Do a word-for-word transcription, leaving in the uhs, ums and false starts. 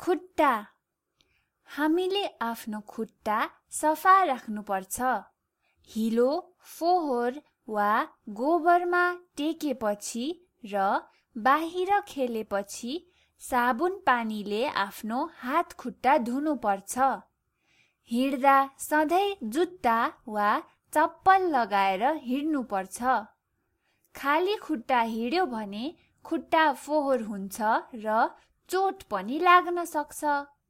खुट्टा। हामीले आफ्नो खुट्टा सफा राख्नुपर्छ। हिलो, फोहोर वा गोबरमा टेकेपछि र बाहिर खेलेपछि साबुन पानीले आफ्नो हात खुट्टा धुनुपर्छ। हिँड्दा सधैँ जुत्ता वा चप्पल लगाएर हिँड्नुपर्छ। खाली खुट्टा हिँड्यो भने खुट्टा फोहोर हुन्छ र चोट पनि लाग्न सक्छ।